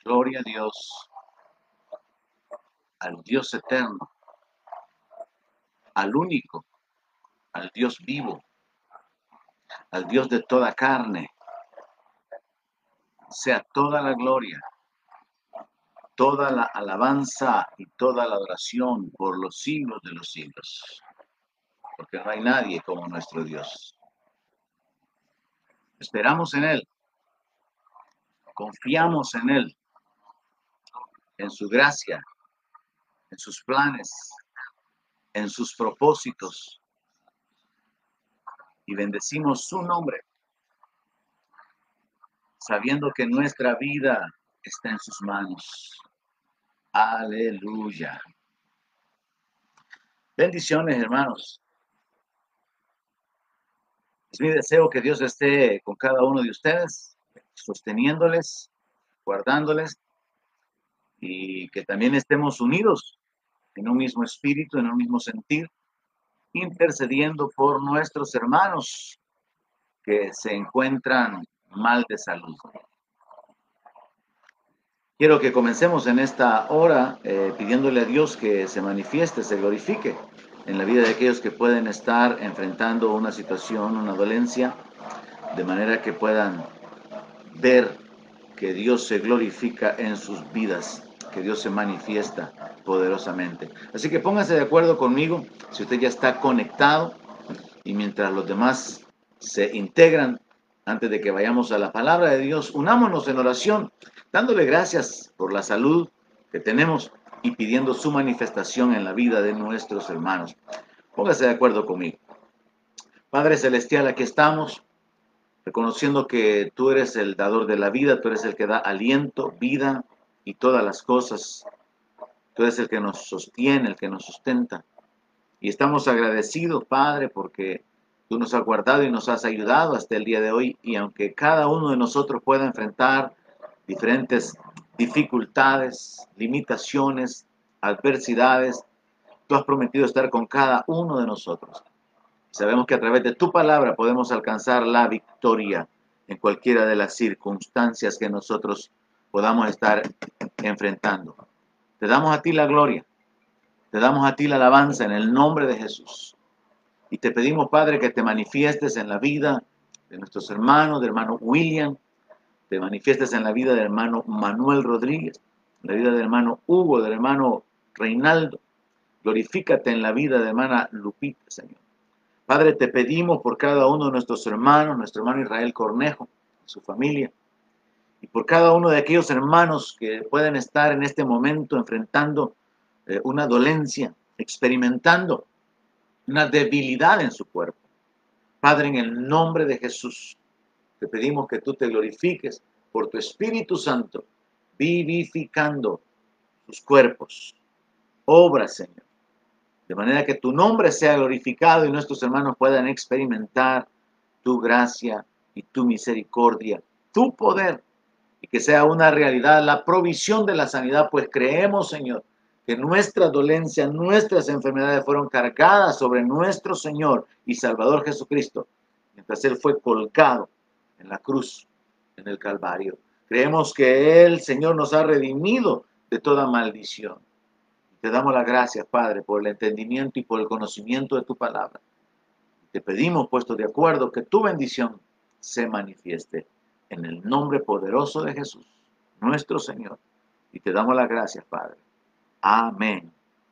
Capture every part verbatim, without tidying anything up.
Gloria a Dios, al Dios eterno, al único, al Dios vivo, al Dios de toda carne, sea toda la gloria, toda la alabanza y toda la adoración por los siglos de los siglos, porque no hay nadie como nuestro Dios. Esperamos en Él, confiamos en Él, en su gracia, en sus planes, en sus propósitos, y bendecimos su nombre, sabiendo que nuestra vida está en sus manos. Aleluya. Bendiciones, hermanos. Es mi deseo que Dios esté con cada uno de ustedes, sosteniéndoles, guardándoles, y que también estemos unidos en un mismo espíritu, en un mismo sentir, intercediendo por nuestros hermanos que se encuentran mal de salud. Quiero que comencemos en esta hora eh, pidiéndole a Dios que se manifieste, se glorifique en la vida de aquellos que pueden estar enfrentando una situación, una dolencia, de manera que puedan ver que Dios se glorifica en sus vidas, que Dios se manifiesta poderosamente. Así que póngase de acuerdo conmigo, si usted ya está conectado, y mientras los demás se integran, antes de que vayamos a la palabra de Dios, unámonos en oración, dándole gracias por la salud que tenemos y pidiendo su manifestación en la vida de nuestros hermanos. Póngase de acuerdo conmigo. Padre Celestial, aquí estamos, reconociendo que tú eres el dador de la vida, tú eres el que da aliento, vida y todas las cosas. Tú eres el que nos sostiene, el que nos sustenta. Y estamos agradecidos, Padre, porque tú nos has guardado y nos has ayudado hasta el día de hoy. Y aunque cada uno de nosotros pueda enfrentar diferentes dificultades, limitaciones, adversidades, tú has prometido estar con cada uno de nosotros. Sabemos que a través de tu palabra podemos alcanzar la victoria en cualquiera de las circunstancias que nosotros podamos estar enfrentando. Te damos a ti la gloria, te damos a ti la alabanza en el nombre de Jesús. Y te pedimos, Padre, que te manifiestes en la vida de nuestros hermanos, del hermano William, te manifiestes en la vida del hermano Manuel Rodríguez, en la vida del hermano Hugo, del hermano Reinaldo. Glorifícate en la vida de la hermana Lupita, Señor. Padre, te pedimos por cada uno de nuestros hermanos, nuestro hermano Israel Cornejo, su familia, y por cada uno de aquellos hermanos que pueden estar en este momento enfrentando eh, una dolencia, experimentando una debilidad en su cuerpo. Padre, en el nombre de Jesús, te pedimos que tú te glorifiques por tu Espíritu Santo, vivificando sus cuerpos. Obra, Señor, de manera que tu nombre sea glorificado y nuestros hermanos puedan experimentar tu gracia y tu misericordia, tu poder, y que sea una realidad la provisión de la sanidad, pues creemos, Señor, que nuestras dolencias, nuestras enfermedades fueron cargadas sobre nuestro Señor y Salvador Jesucristo, mientras Él fue colgado en la cruz, en el Calvario. Creemos que Él, Señor, nos ha redimido de toda maldición. Te damos las gracias, Padre, por el entendimiento y por el conocimiento de tu palabra. Te pedimos, puesto de acuerdo, que tu bendición se manifieste en el nombre poderoso de Jesús, nuestro Señor. Y te damos las gracias, Padre. Amén.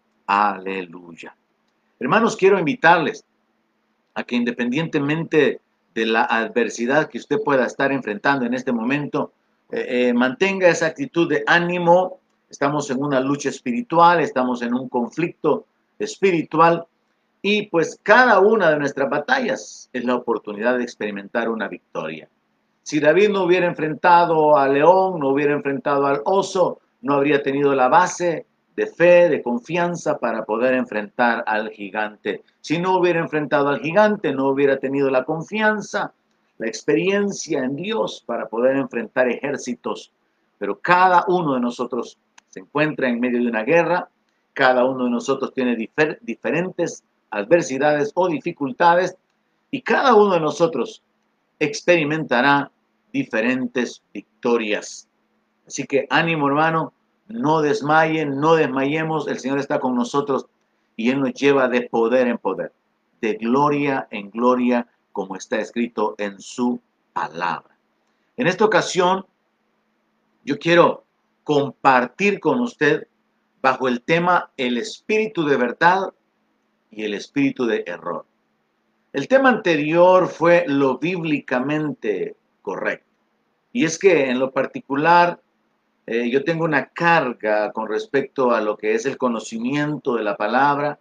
Aleluya. Hermanos, quiero invitarles a que independientemente de la adversidad que usted pueda estar enfrentando en este momento, eh, eh, mantenga esa actitud de ánimo. Estamos en una lucha espiritual, estamos en un conflicto espiritual, y pues cada una de nuestras batallas es la oportunidad de experimentar una victoria. Si David no hubiera enfrentado al león, no hubiera enfrentado al oso, no habría tenido la base de fe, de confianza para poder enfrentar al gigante. Si no hubiera enfrentado al gigante, no hubiera tenido la confianza, la experiencia en Dios para poder enfrentar ejércitos. Pero cada uno de nosotros se encuentra en medio de una guerra, cada uno de nosotros tiene difer diferentes adversidades o dificultades, y cada uno de nosotros experimentará diferentes victorias. Así que ánimo, hermano, no desmayen, no desmayemos, el Señor está con nosotros y Él nos lleva de poder en poder, de gloria en gloria, como está escrito en su palabra. En esta ocasión, yo quiero compartir con usted bajo el tema el espíritu de verdad y el espíritu de error. El tema anterior fue lo bíblicamente correcto. Y es que en lo particular, eh, yo tengo una carga con respecto a lo que es el conocimiento de la palabra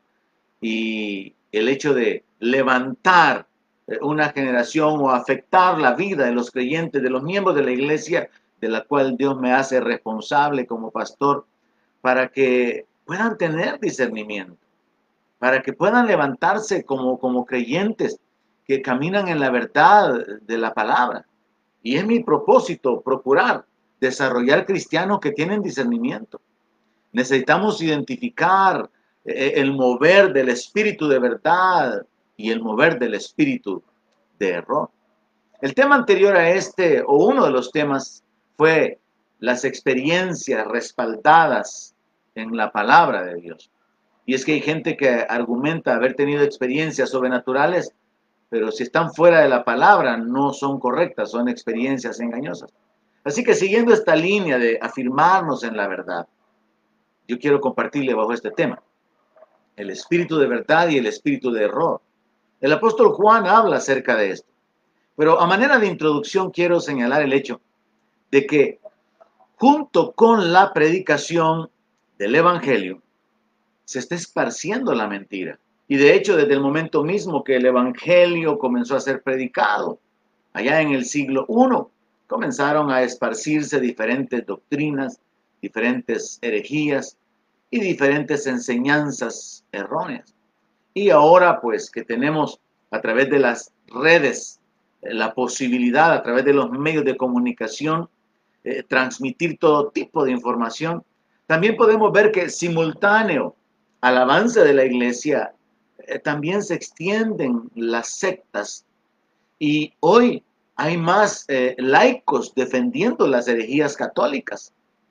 y el hecho de levantar eh, una generación o afectar la vida de los creyentes, de los miembros de la iglesia, de la cual Dios me hace responsable como pastor, para que puedan tener discernimiento, para que puedan levantarse como, como creyentes que caminan en la verdad de la palabra. Y es mi propósito procurar desarrollar cristianos que tienen discernimiento. Necesitamos identificar eh, el mover del espíritu de verdad y el mover del espíritu de error. El tema anterior a este, o uno de los temas, fue las experiencias respaldadas en la palabra de Dios. Y es que hay gente que argumenta haber tenido experiencias sobrenaturales, pero si están fuera de la palabra no son correctas, son experiencias engañosas. Así que siguiendo esta línea de afirmarnos en la verdad, yo quiero compartirle bajo este tema, el espíritu de verdad y el espíritu de error. El apóstol Juan habla acerca de esto, pero a manera de introducción quiero señalar el hecho de que junto con la predicación del evangelio se está esparciendo la mentira. Y de hecho, desde el momento mismo que el evangelio comenzó a ser predicado, allá en el siglo primero, comenzaron a esparcirse diferentes doctrinas, diferentes herejías y diferentes enseñanzas erróneas. Y ahora, pues, que tenemos a través de las redes eh, la posibilidad, a través de los medios de comunicación, eh, transmitir todo tipo de información, también podemos ver que simultáneo al avance de la iglesia, eh, también se extienden las sectas y hoy hay más eh, laicos defendiendo las herejías católicas.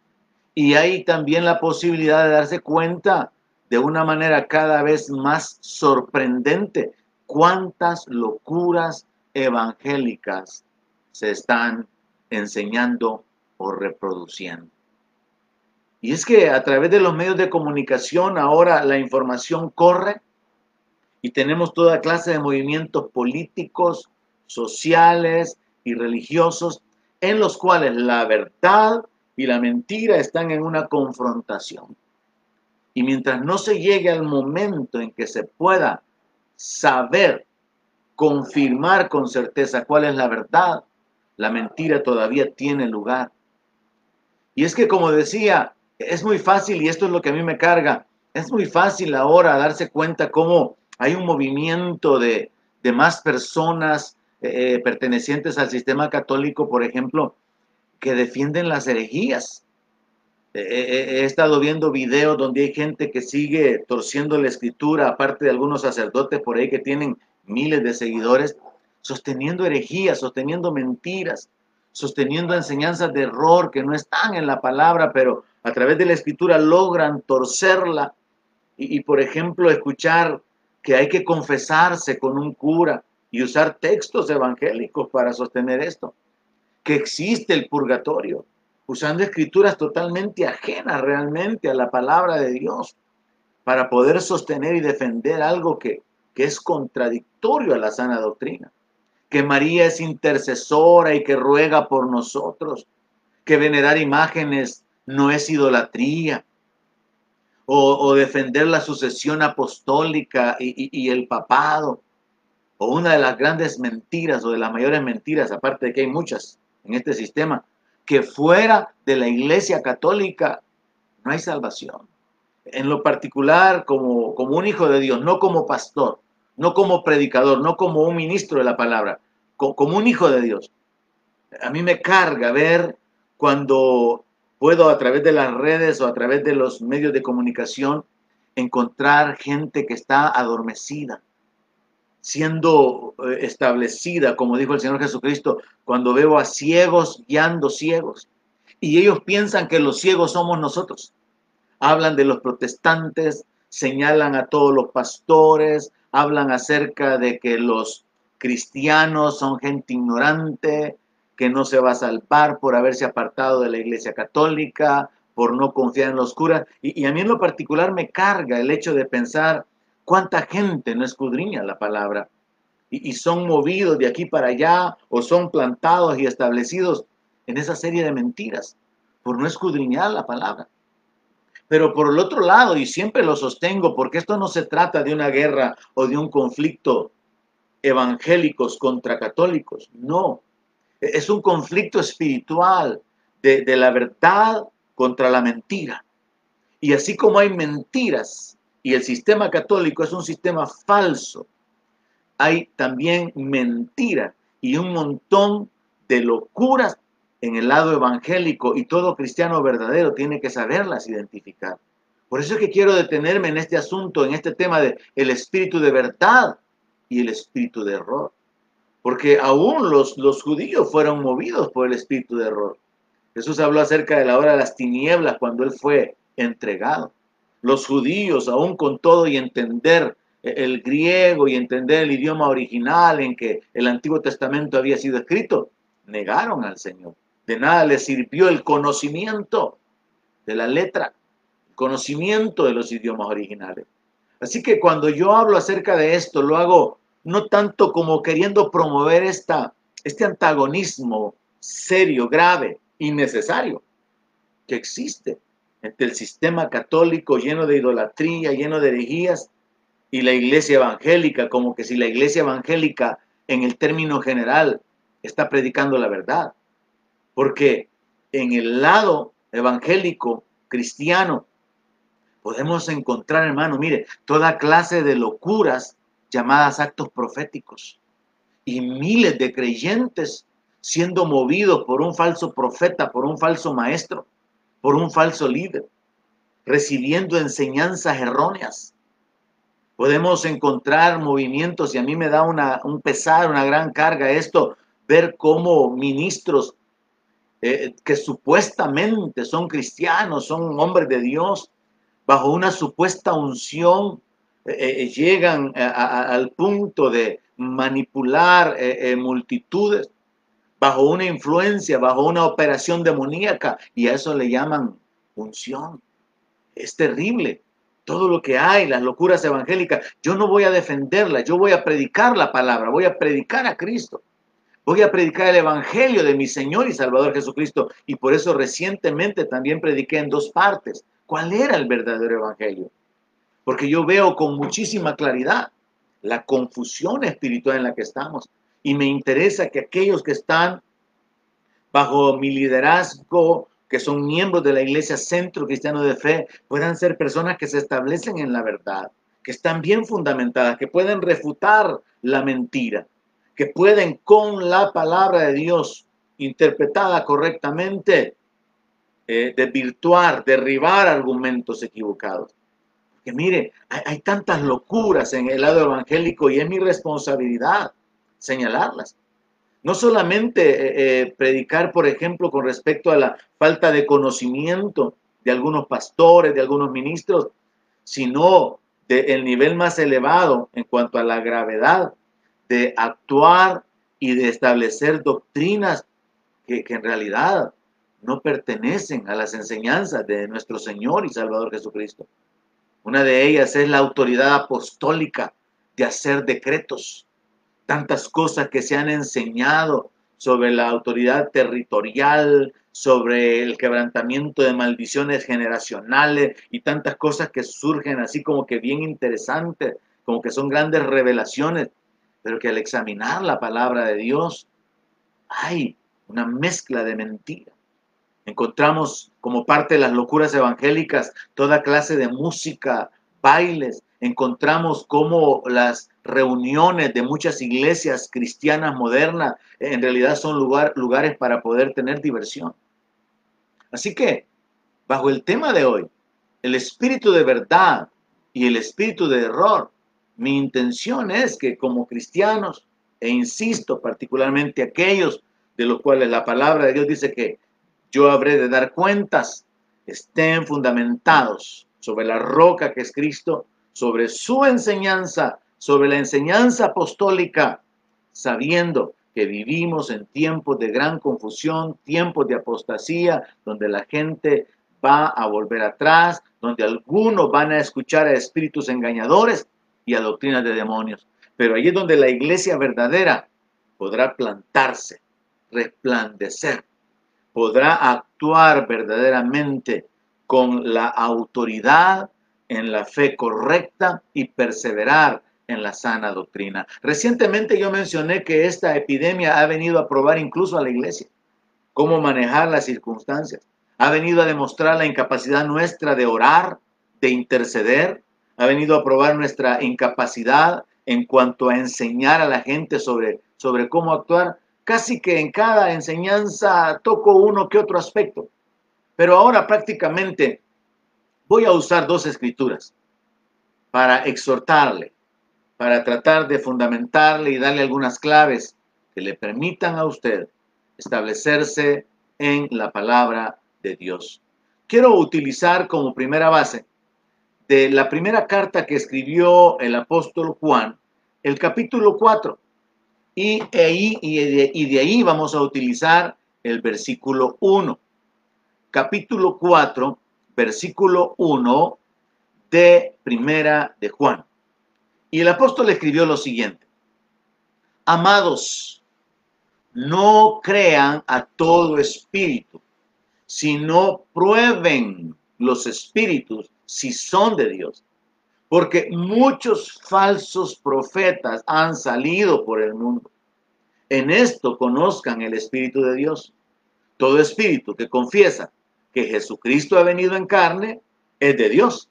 Y hay también la posibilidad de darse cuenta de una manera cada vez más sorprendente cuántas locuras evangélicas se están enseñando o reproduciendo. Y es que a través de los medios de comunicación ahora la información corre y tenemos toda clase de movimientos políticos, sociales y religiosos en los cuales la verdad y la mentira están en una confrontación. Y mientras no se llegue al momento en que se pueda saber, confirmar con certeza cuál es la verdad, la mentira todavía tiene lugar. Y es que, como decía, es muy fácil, y esto es lo que a mí me carga, es muy fácil ahora darse cuenta cómo hay un movimiento de, de más personas eh, pertenecientes al sistema católico, por ejemplo, que defienden las herejías. Eh, eh, he estado viendo videos donde hay gente que sigue torciendo la escritura, aparte de algunos sacerdotes por ahí que tienen miles de seguidores, sosteniendo herejías, sosteniendo mentiras, sosteniendo enseñanzas de error que no están en la palabra, pero a través de la escritura logran torcerla y, y por ejemplo, escuchar que hay que confesarse con un cura y usar textos evangélicos para sostener esto, que existe el purgatorio, usando escrituras totalmente ajenas realmente a la palabra de Dios, para poder sostener y defender algo que, que es contradictorio a la sana doctrina. Que María es intercesora y que ruega por nosotros, que venerar imágenes no es idolatría, o, o defender la sucesión apostólica y, y, y el papado, o una de las grandes mentiras o de las mayores mentiras, aparte de que hay muchas en este sistema, que fuera de la Iglesia Católica no hay salvación. En lo particular, como, como un hijo de Dios, no como pastor, no como predicador, no como un ministro de la palabra, co como un hijo de Dios. A mí me carga ver cuando puedo a través de las redes o a través de los medios de comunicación encontrar gente que está adormecida, siendo eh, establecida, como dijo el Señor Jesucristo, cuando veo a ciegos guiando ciegos. Y ellos piensan que los ciegos somos nosotros. Hablan de los protestantes, señalan a todos los pastores, hablan acerca de que los cristianos son gente ignorante, que no se va a salvar por haberse apartado de la Iglesia Católica, por no confiar en los curas. Y, y a mí en lo particular me carga el hecho de pensar cuánta gente no escudriña la palabra y, y son movidos de aquí para allá o son plantados y establecidos en esa serie de mentiras por no escudriñar la palabra. Pero por el otro lado, y siempre lo sostengo, porque esto no se trata de una guerra o de un conflicto evangélicos contra católicos, no, es un conflicto espiritual de, de la verdad contra la mentira. Y así como hay mentiras y el sistema católico es un sistema falso, hay también mentira y un montón de locuras en el lado evangélico, y todo cristiano verdadero tiene que saberlas identificar. Por eso es que quiero detenerme en este asunto, en este tema de el espíritu de verdad y el espíritu de error. Porque aún los, los judíos fueron movidos por el espíritu de error. Jesús habló acerca de la hora de las tinieblas cuando él fue entregado. Los judíos, aún con todo y entender el griego y entender el idioma original en que el Antiguo Testamento había sido escrito, negaron al Señor. De nada les sirvió el conocimiento de la letra, el conocimiento de los idiomas originales. Así que cuando yo hablo acerca de esto, lo hago no tanto como queriendo promover esta, este antagonismo serio, grave, innecesario que existe entre el sistema católico lleno de idolatría, lleno de herejías, y la iglesia evangélica, como que si la iglesia evangélica en el término general está predicando la verdad. Porque en el lado evangélico cristiano podemos encontrar, hermano, mire, toda clase de locuras llamadas actos proféticos y miles de creyentes siendo movidos por un falso profeta, por un falso maestro, por un falso líder, recibiendo enseñanzas erróneas. Podemos encontrar movimientos, y a mí me da una, un pesar, una gran carga esto, ver cómo ministros eh, que supuestamente son cristianos, son hombres de Dios, bajo una supuesta unción, eh, eh, llegan a, a, al punto de manipular eh, eh, multitudes, bajo una influencia, bajo una operación demoníaca, y a eso le llaman unción. Es terrible todo lo que hay, las locuras evangélicas. Yo no voy a defenderlas, yo voy a predicar la palabra, voy a predicar a Cristo. Voy a predicar el evangelio de mi Señor y Salvador Jesucristo. Y por eso recientemente también prediqué en dos partes. ¿Cuál era el verdadero evangelio? Porque yo veo con muchísima claridad la confusión espiritual en la que estamos. Y me interesa que aquellos que están bajo mi liderazgo, que son miembros de la Iglesia Centro Cristiano de Fe, puedan ser personas que se establecen en la verdad, que están bien fundamentadas, que pueden refutar la mentira, que pueden con la palabra de Dios interpretada correctamente eh, desvirtuar, derribar argumentos equivocados. Que mire, hay, hay tantas locuras en el lado evangélico y es mi responsabilidad señalarlas. No solamente eh, eh, predicar, por ejemplo, con respecto a la falta de conocimiento de algunos pastores, de algunos ministros, sino del nivel más elevado en cuanto a la gravedad de actuar y de establecer doctrinas que, que en realidad no pertenecen a las enseñanzas de nuestro Señor y Salvador Jesucristo. Una de ellas es la autoridad apostólica de hacer decretos. Tantas cosas que se han enseñado sobre la autoridad territorial, sobre el quebrantamiento de maldiciones generacionales y tantas cosas que surgen así como que bien interesantes, como que son grandes revelaciones, pero que al examinar la palabra de Dios hay una mezcla de mentiras. Encontramos como parte de las locuras evangélicas toda clase de música, bailes. Encontramos cómo las reuniones de muchas iglesias cristianas modernas en realidad son lugar, lugares para poder tener diversión. Así que, bajo el tema de hoy, el espíritu de verdad y el espíritu de error, mi intención es que como cristianos, e insisto particularmente aquellos de los cuales la palabra de Dios dice que yo habré de dar cuentas. Estén fundamentados sobre la roca que es Cristo, sobre su enseñanza, sobre la enseñanza apostólica, sabiendo que vivimos en tiempos de gran confusión, tiempos de apostasía, donde la gente va a volver atrás, donde algunos van a escuchar a espíritus engañadores y a doctrinas de demonios. Pero allí es donde la iglesia verdadera podrá plantarse, resplandecer, podrá actuar verdaderamente con la autoridad en la fe correcta y perseverar en la sana doctrina. Recientemente yo mencioné que esta epidemia ha venido a probar incluso a la iglesia cómo manejar las circunstancias. Ha venido a demostrar la incapacidad nuestra de orar, de interceder. Ha venido a probar nuestra incapacidad en cuanto a enseñar a la gente sobre, sobre cómo actuar. Casi que en cada enseñanza toco uno que otro aspecto. Pero ahora prácticamente voy a usar dos escrituras para exhortarle, para tratar de fundamentarle y darle algunas claves que le permitan a usted establecerse en la palabra de Dios. Quiero utilizar como primera base de la primera carta que escribió el apóstol Juan, el capítulo cuatro. Y, ahí, y, de, y de ahí vamos a utilizar el versículo uno. Capítulo cuatro, versículo uno de primera de Juan. Y el apóstol escribió lo siguiente: amados, no crean a todo espíritu, sino prueben los espíritus si son de Dios. Porque muchos falsos profetas han salido por el mundo. En esto conozcan el Espíritu de Dios. Todo espíritu que confiesa que Jesucristo ha venido en carne es de Dios.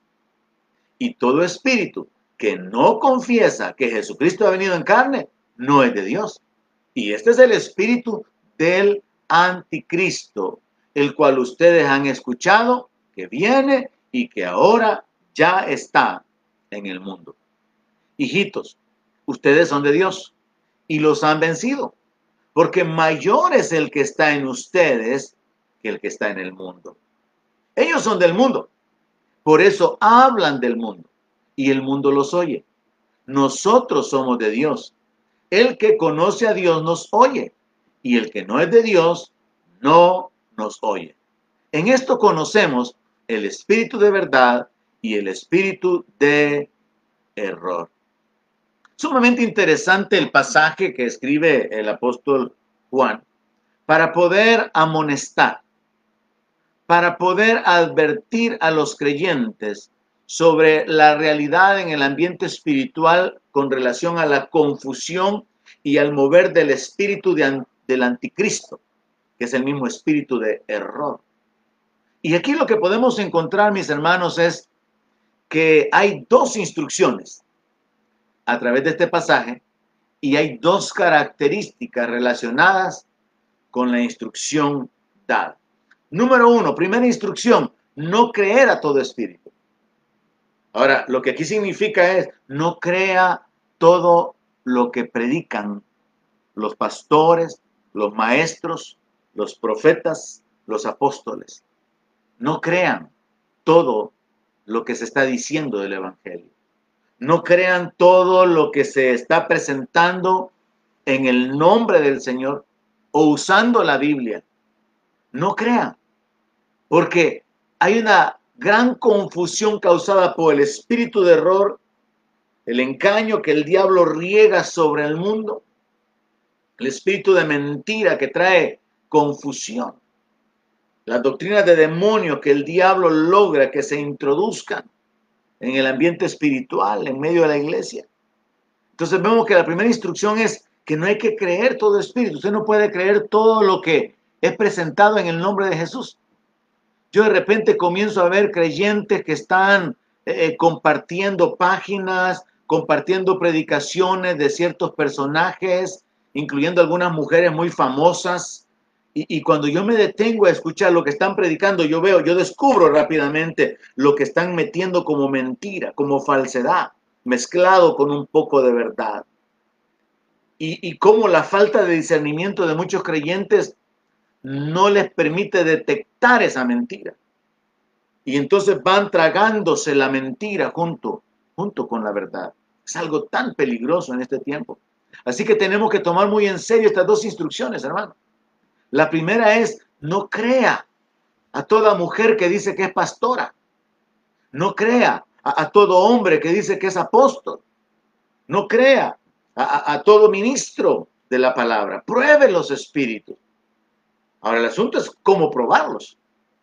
Y todo espíritu que no confiesa que Jesucristo ha venido en carne no es de Dios. Y este es el espíritu del anticristo, el cual ustedes han escuchado que viene y que ahora ya está en el mundo. Hijitos, ustedes son de Dios y los han vencido, porque mayor es el que está en ustedes que el que está en el mundo. Ellos son del mundo, por eso hablan del mundo y el mundo los oye. Nosotros somos de Dios. El que conoce a Dios nos oye, y el que no es de Dios no nos oye. En esto conocemos el espíritu de verdad y el espíritu de error. Sumamente interesante el pasaje que escribe el apóstol Juan para poder amonestar, para poder advertir a los creyentes sobre la realidad en el ambiente espiritual con relación a la confusión y al mover del espíritu de, del anticristo, que es el mismo espíritu de error. Y aquí lo que podemos encontrar, mis hermanos, es que hay dos instrucciones a través de este pasaje y hay dos características relacionadas con la instrucción dada. Número uno, primera instrucción, no creer a todo espíritu. Ahora, lo que aquí significa es, no crea todo lo que predican los pastores, los maestros, los profetas, los apóstoles. No crean todo lo que se está diciendo del evangelio. No crean todo lo que se está presentando en el nombre del Señor o usando la Biblia. No crean, porque hay una gran confusión causada por el espíritu de error, el engaño que el diablo riega sobre el mundo, el espíritu de mentira que trae confusión, las doctrinas de demonios que el diablo logra que se introduzcan en el ambiente espiritual, en medio de la iglesia. Entonces vemos que la primera instrucción es que no hay que creer todo espíritu. Usted no puede creer todo lo que es presentado en el nombre de Jesús. Yo de repente comienzo a ver creyentes que están eh, compartiendo páginas, compartiendo predicaciones de ciertos personajes, incluyendo algunas mujeres muy famosas. Y, y cuando yo me detengo a escuchar lo que están predicando, yo veo, yo descubro rápidamente lo que están metiendo como mentira, como falsedad, mezclado con un poco de verdad. Y, y cómo la falta de discernimiento de muchos creyentes no les permite detectar esa mentira. Y entonces van tragándose la mentira junto, junto con la verdad. Es algo tan peligroso en este tiempo. Así que tenemos que tomar muy en serio estas dos instrucciones, hermano. La primera es, no crea a toda mujer que dice que es pastora. No crea a, a todo hombre que dice que es apóstol. No crea a, a, a todo ministro de la palabra. Pruebe los espíritus. Ahora el asunto es cómo probarlos.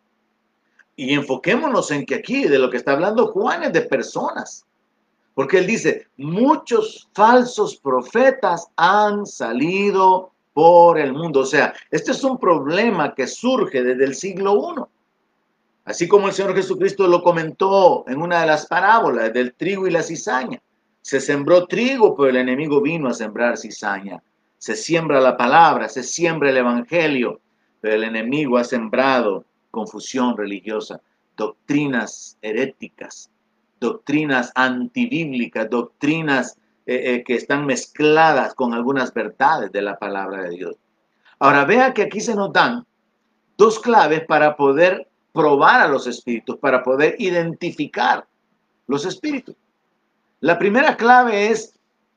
Y enfoquémonos en que aquí de lo que está hablando Juan es de personas. Porque él dice, muchos falsos profetas han salido por el mundo. O sea, este es un problema que surge desde el siglo primero. Así como el Señor Jesucristo lo comentó en una de las parábolas del trigo y la cizaña. Se sembró trigo, pero el enemigo vino a sembrar cizaña. Se siembra la palabra, se siembra el evangelio, pero el enemigo ha sembrado confusión religiosa, doctrinas heréticas, doctrinas antibíblicas, doctrinas eh, eh, que están mezcladas con algunas verdades de la palabra de Dios. Ahora vea que aquí se nos dan dos claves para poder probar a los espíritus, para poder identificar los espíritus. La primera clave es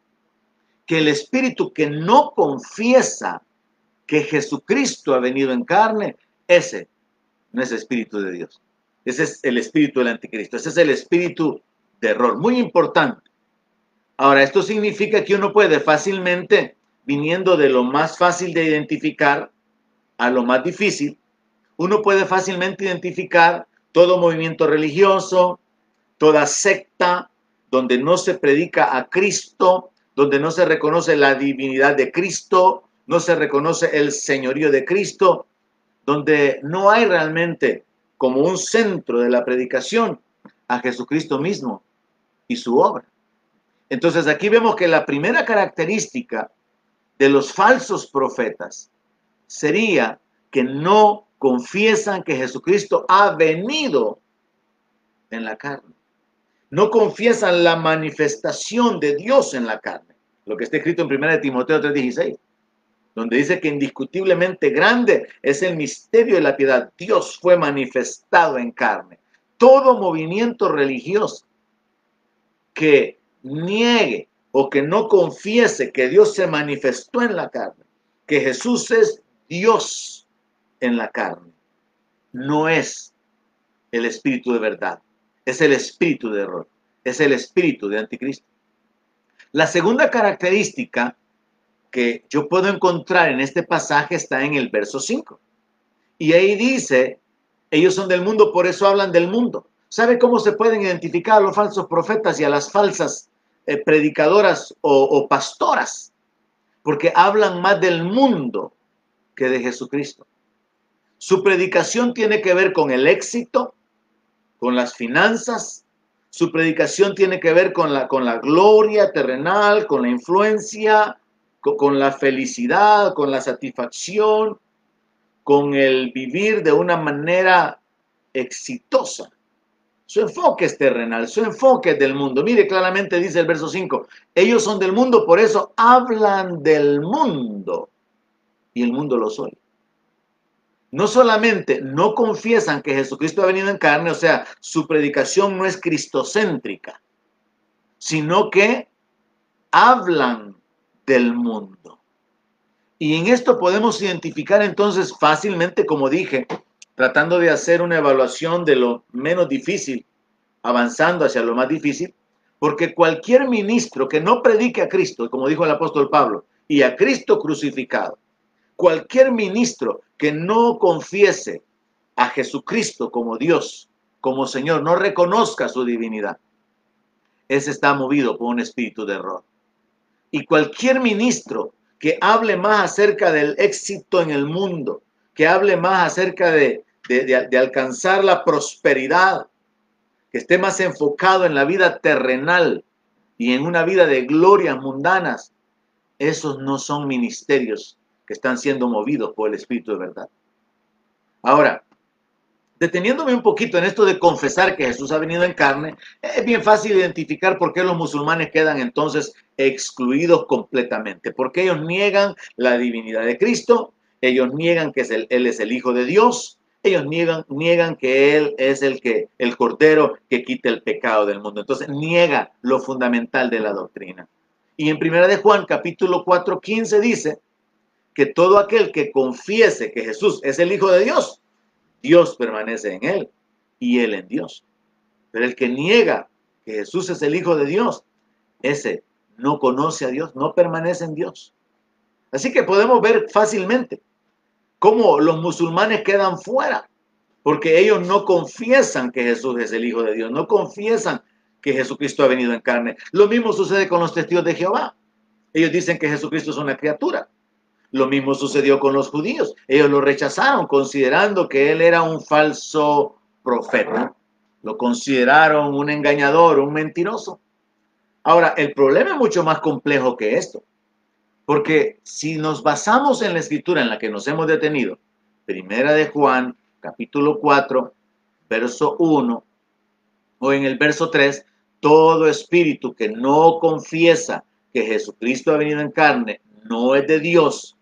que el espíritu que no confiesa que Jesucristo ha venido en carne, ese no es espíritu de Dios. Ese es el espíritu del anticristo. Ese es el espíritu de error. Muy importante. Ahora, esto significa que uno puede fácilmente, viniendo de lo más fácil de identificar a lo más difícil, uno puede fácilmente identificar todo movimiento religioso, toda secta, donde no se predica a Cristo, donde no se reconoce la divinidad de Cristo, no se reconoce el señorío de Cristo, donde no hay realmente como un centro de la predicación a Jesucristo mismo y su obra. Entonces aquí vemos que la primera característica de los falsos profetas sería que no confiesan que Jesucristo ha venido en la carne. No confiesan la manifestación de Dios en la carne. Lo que está escrito en primera de Timoteo tres dieciséis, donde dice que indiscutiblemente grande es el misterio de la piedad. Dios fue manifestado en carne. Todo movimiento religioso que niegue o que no confiese que Dios se manifestó en la carne, que Jesús es Dios en la carne, no es el espíritu de verdad, es el espíritu de error, es el espíritu de anticristo. La segunda característica que yo puedo encontrar en este pasaje está en el verso cinco. Y ahí dice, ellos son del mundo, por eso hablan del mundo. ¿Sabe cómo se pueden identificar a los falsos profetas y a las falsas eh, predicadoras o, o pastoras? Porque hablan más del mundo que de Jesucristo. Su predicación tiene que ver con el éxito, con las finanzas. Su predicación tiene que ver con la, con la gloria terrenal, con la influencia, con, con la felicidad, con la satisfacción, con el vivir de una manera exitosa. Su enfoque es terrenal, su enfoque es del mundo. Mire, claramente dice el verso cinco, ellos son del mundo, por eso hablan del mundo y el mundo los oye. No solamente no confiesan que Jesucristo ha venido en carne, o sea, su predicación no es cristocéntrica, sino que hablan del mundo. Y en esto podemos identificar entonces fácilmente, como dije, tratando de hacer una evaluación de lo menos difícil, avanzando hacia lo más difícil, porque cualquier ministro que no predique a Cristo, como dijo el apóstol Pablo, y a Cristo crucificado, cualquier ministro que no confiese a Jesucristo como Dios, como Señor, no reconozca su divinidad, ese está movido por un espíritu de error. Y cualquier ministro que hable más acerca del éxito en el mundo, que hable más acerca de, de, de, de alcanzar la prosperidad, que esté más enfocado en la vida terrenal y en una vida de glorias mundanas, esos no son ministerios que están siendo movidos por el Espíritu de verdad. Ahora, deteniéndome un poquito en esto de confesar que Jesús ha venido en carne, es bien fácil identificar por qué los musulmanes quedan entonces excluidos completamente, porque ellos niegan la divinidad de Cristo ellos niegan que es el, Él es el Hijo de Dios, ellos niegan, niegan que Él es el, que, el Cordero que quita el pecado del mundo. Entonces niega lo fundamental de la doctrina. Y en primera de Juan, capítulo cuatro, quince dice que todo aquel que confiese que Jesús es el Hijo de Dios, Dios permanece en él y él en Dios. Pero el que niega que Jesús es el Hijo de Dios, ese no conoce a Dios, no permanece en Dios. Así que podemos ver fácilmente cómo los musulmanes quedan fuera, porque ellos no confiesan que Jesús es el Hijo de Dios, no confiesan que Jesucristo ha venido en carne. Lo mismo sucede con los testigos de Jehová. Ellos dicen que Jesucristo es una criatura. Lo mismo sucedió con los judíos. Ellos lo rechazaron considerando que él era un falso profeta. Lo consideraron un engañador, un mentiroso. Ahora, el problema es mucho más complejo que esto. Porque si nos basamos en la escritura en la que nos hemos detenido, primera de Juan, capítulo cuatro, verso uno, o en el verso tres, todo espíritu que no confiesa que Jesucristo ha venido en carne no es de Dios,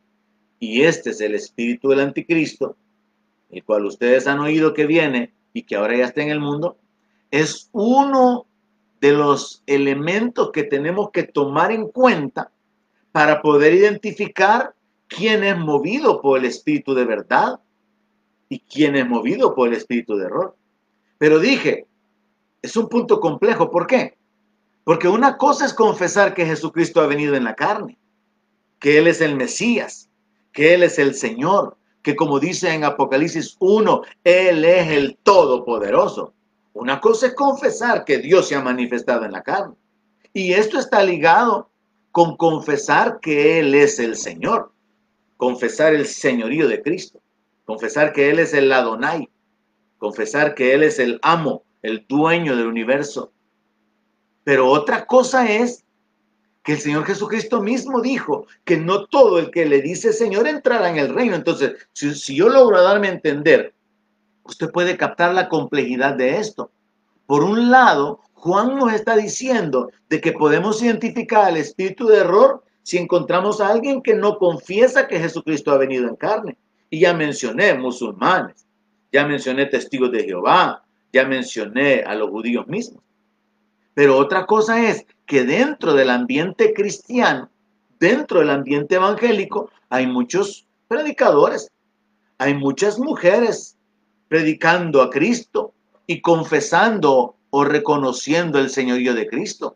y este es el espíritu del anticristo, el cual ustedes han oído que viene y que ahora ya está en el mundo, es uno de los elementos que tenemos que tomar en cuenta para poder identificar quién es movido por el espíritu de verdad y quién es movido por el espíritu de error. Pero dije, es un punto complejo. ¿Por qué? Porque una cosa es confesar que Jesucristo ha venido en la carne, que Él es el Mesías, que Él es el Señor, que como dice en Apocalipsis uno, Él es el Todopoderoso. Una cosa es confesar que Dios se ha manifestado en la carne. Y esto está ligado con confesar que Él es el Señor, confesar el señorío de Cristo, confesar que Él es el Adonai, confesar que Él es el amo, el dueño del universo. Pero otra cosa es que el Señor Jesucristo mismo dijo que no todo el que le dice Señor entrará en el reino. Entonces, si, si yo logro darme a entender, usted puede captar la complejidad de esto. Por un lado, Juan nos está diciendo de que podemos identificar al espíritu de error si encontramos a alguien que no confiesa que Jesucristo ha venido en carne. Y ya mencioné musulmanes, ya mencioné testigos de Jehová, ya mencioné a los judíos mismos. Pero otra cosa es que dentro del ambiente cristiano, dentro del ambiente evangélico, hay muchos predicadores, hay muchas mujeres predicando a Cristo y confesando o reconociendo el señorío de Cristo.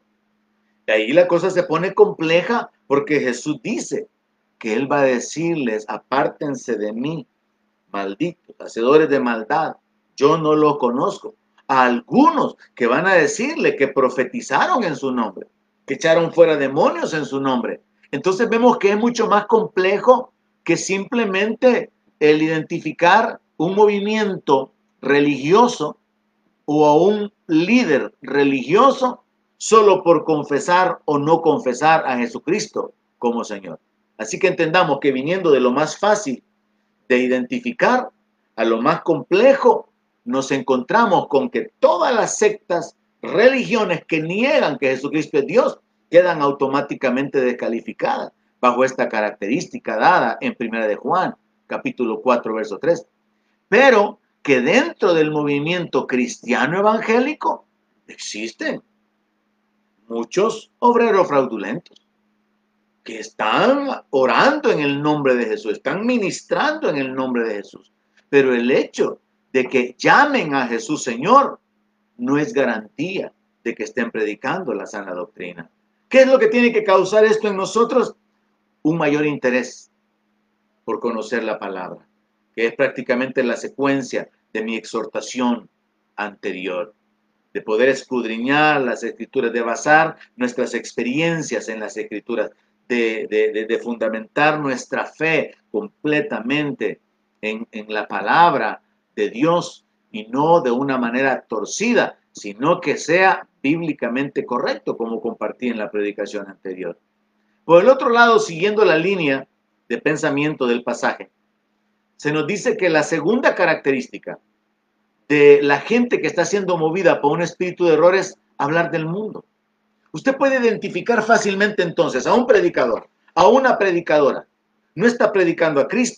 Y ahí la cosa se pone compleja porque Jesús dice que Él va a decirles, apártense de mí, malditos, hacedores de maldad, yo no los conozco. A algunos que van a decirle que profetizaron en su nombre, que echaron fuera demonios en su nombre. Entonces vemos que es mucho más complejo que simplemente el identificar un movimiento religioso o a un líder religioso solo por confesar o no confesar a Jesucristo como Señor. Así que entendamos que viniendo de lo más fácil de identificar a lo más complejo, nos encontramos con que todas las sectas, religiones que niegan que Jesucristo es Dios, quedan automáticamente descalificadas bajo esta característica dada en primera de Juan, capítulo cuatro, verso tres. Pero que dentro del movimiento cristiano evangélico existen muchos obreros fraudulentos que están orando en el nombre de Jesús, están ministrando en el nombre de Jesús. Pero el hecho de que llamen a Jesús Señor no es garantía de que estén predicando la sana doctrina. ¿Qué es lo que tiene que causar esto en nosotros? Un mayor interés por conocer la palabra, que es prácticamente la secuencia de mi exhortación anterior, de poder escudriñar las escrituras, de basar nuestras experiencias en las escrituras, de, de, de, de fundamentar nuestra fe completamente en, en la palabra de Dios y no de una manera torcida, sino que sea bíblicamente correcto, como compartí en la predicación anterior. Por el otro lado, siguiendo la línea de pensamiento del pasaje, se nos dice que la segunda característica de la gente que está siendo movida por un espíritu de error es hablar del mundo. Usted puede identificar fácilmente entonces a un predicador, a una predicadora. No está predicando a Cristo,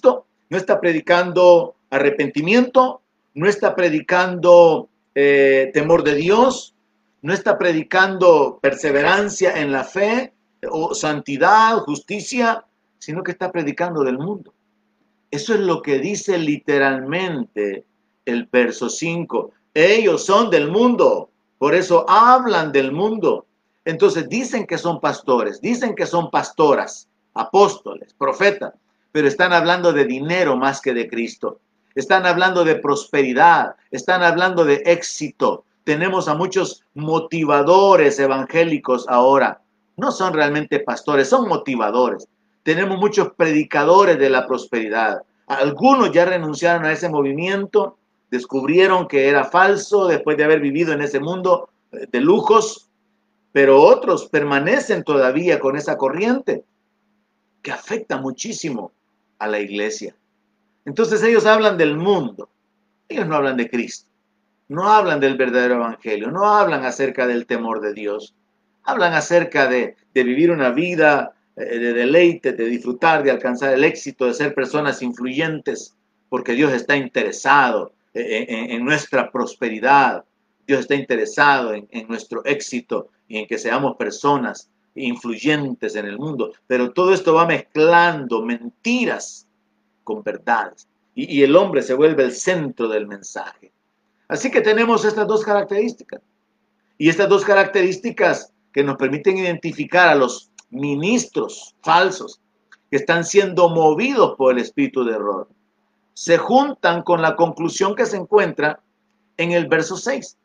no está predicando arrepentimiento, no está predicando eh, temor de Dios, no está predicando perseverancia en la fe o santidad, justicia, sino que está predicando del mundo. Eso es lo que dice literalmente el verso cinco. Ellos son del mundo, por eso hablan del mundo. Entonces dicen que son pastores, dicen que son pastoras, apóstoles, profetas, pero están hablando de dinero más que de Cristo. Están hablando de prosperidad, están hablando de éxito. Tenemos a muchos motivadores evangélicos ahora. No son realmente pastores, son motivadores. Tenemos muchos predicadores de la prosperidad. Algunos ya renunciaron a ese movimiento, descubrieron que era falso después de haber vivido en ese mundo de lujos, pero otros permanecen todavía con esa corriente que afecta muchísimo a la iglesia. Entonces ellos hablan del mundo, ellos no hablan de Cristo, no hablan del verdadero evangelio, no hablan acerca del temor de Dios, hablan acerca de, de vivir una vida de deleite, de disfrutar, de alcanzar el éxito, de ser personas influyentes, porque Dios está interesado en, en, en nuestra prosperidad, Dios está interesado en, en nuestro éxito y en que seamos personas influyentes en el mundo. Pero todo esto va mezclando mentiras con verdades y, y el hombre se vuelve el centro del mensaje. Así que tenemos estas dos características y estas dos características que nos permiten identificar a los ministros falsos que están siendo movidos por el espíritu de error, se juntan con la conclusión que se encuentra en el verso seis.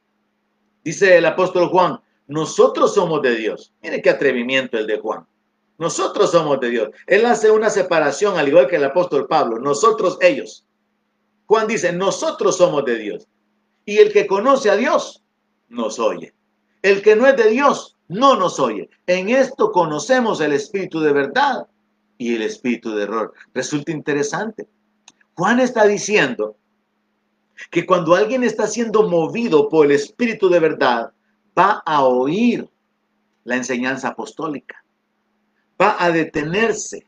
Dice el apóstol Juan, nosotros somos de Dios. Mire qué atrevimiento el de Juan. Nosotros somos de Dios. Él hace una separación, al igual que el apóstol Pablo. Nosotros, ellos. Juan dice, nosotros somos de Dios. Y el que conoce a Dios, nos oye. El que no es de Dios, no nos oye. En esto conocemos el espíritu de verdad y el espíritu de error. Resulta interesante. Juan está diciendo que cuando alguien está siendo movido por el espíritu de verdad, va a oír la enseñanza apostólica, va a detenerse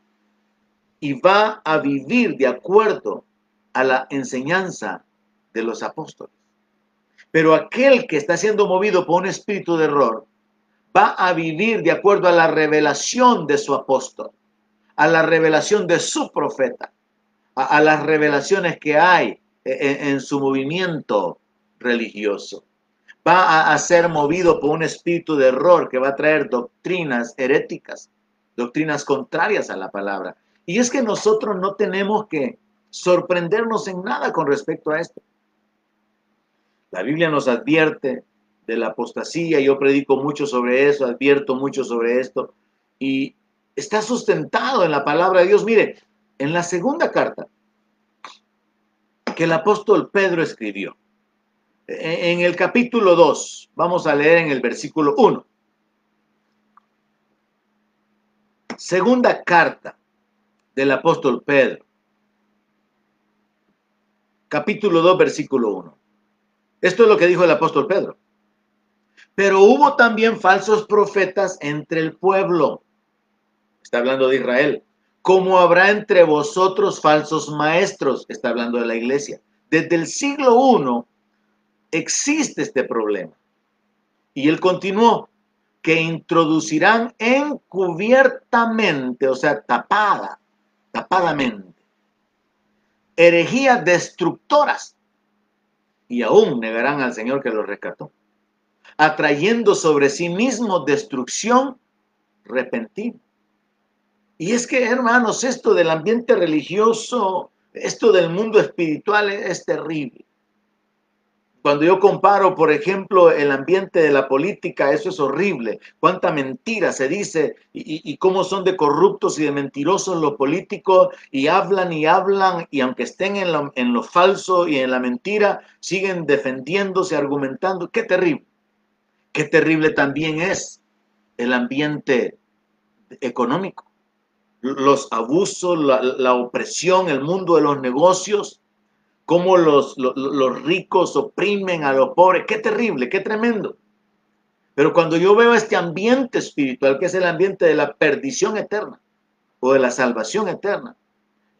y va a vivir de acuerdo a la enseñanza de los apóstoles. Pero aquel que está siendo movido por un espíritu de error va a vivir de acuerdo a la revelación de su apóstol, a la revelación de su profeta, a, a las revelaciones que hay en, en su movimiento religioso. Va a, a ser movido por un espíritu de error que va a traer doctrinas heréticas, doctrinas contrarias a la palabra. Y es que nosotros no tenemos que sorprendernos en nada con respecto a esto. La Biblia nos advierte de la apostasía, yo predico mucho sobre eso, advierto mucho sobre esto, y está sustentado en la palabra de Dios. Mire, en la segunda carta que el apóstol Pedro escribió, en el capítulo dos, vamos a leer en el versículo uno. Segunda carta del apóstol Pedro, capítulo dos, versículo uno. Esto es lo que dijo el apóstol Pedro. Pero hubo también falsos profetas entre el pueblo. Está hablando de Israel. Como habrá entre vosotros falsos maestros. Está hablando de la iglesia. Desde el siglo primero existe este problema. Y él continuó, que introducirán encubiertamente, o sea, tapada, tapadamente, herejías destructoras. Y aún negarán al Señor que los rescató, atrayendo sobre sí mismos destrucción repentina. Y es que, hermanos, esto del ambiente religioso, esto del mundo espiritual es terrible. Cuando yo comparo, por ejemplo, el ambiente de la política, eso es horrible. Cuánta mentira se dice y, y, y cómo son de corruptos y de mentirosos los políticos y hablan y hablan y aunque estén en lo, en lo falso y en la mentira, siguen defendiéndose, argumentando. ¡Qué terrible! ¡Qué terrible también es el ambiente económico! Los abusos, la, la opresión, el mundo de los negocios. Cómo los, los, los ricos oprimen a los pobres. Qué terrible, qué tremendo. Pero cuando yo veo este ambiente espiritual, que es el ambiente de la perdición eterna o de la salvación eterna,